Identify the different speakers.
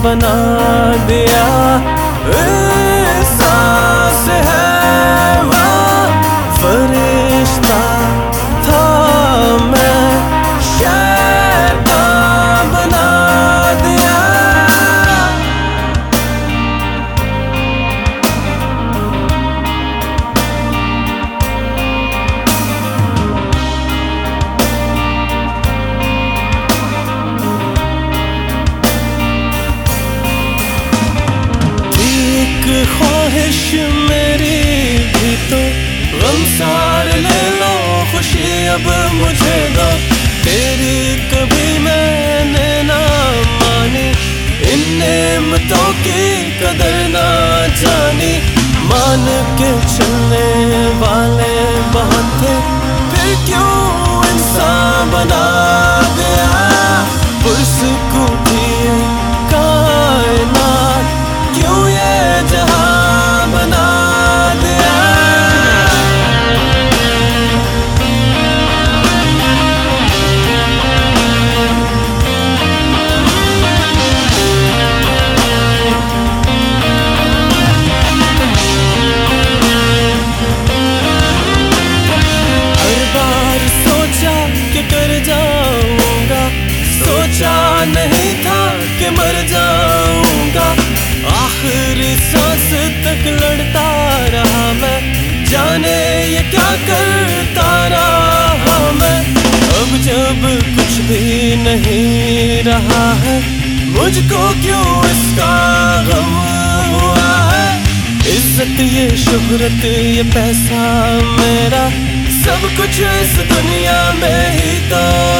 Speaker 1: बना दिया। एहसास है वो फरिश्ता था मैं शैतान बना दिया। ख्वाहिश मेरी भी तो गम सारे ले लो, खुशी अब मुझे दो। तेरी कभी मैंने ना मानी, इन नेमतों की कदर ना जानी। मान के चलने वाले बहुत थे, फिर क्यों इंसान बना दिया। पुरस्कूटी कायनात क्यों ये जहां बना दिया। हर बार सोचा कि कर जाऊंगा, सोचा नहीं था कि मर जाऊंगा। आखिरी सांस तक लड़ता रहा मैं, जाने ये क्या करता रहा मैं। अब जब कुछ भी नहीं रहा है, मुझको क्यों इसका गम हुआ है। इज्जत ये शोहरत ये पैसा मेरा, सब कुछ इस दुनिया में ही तो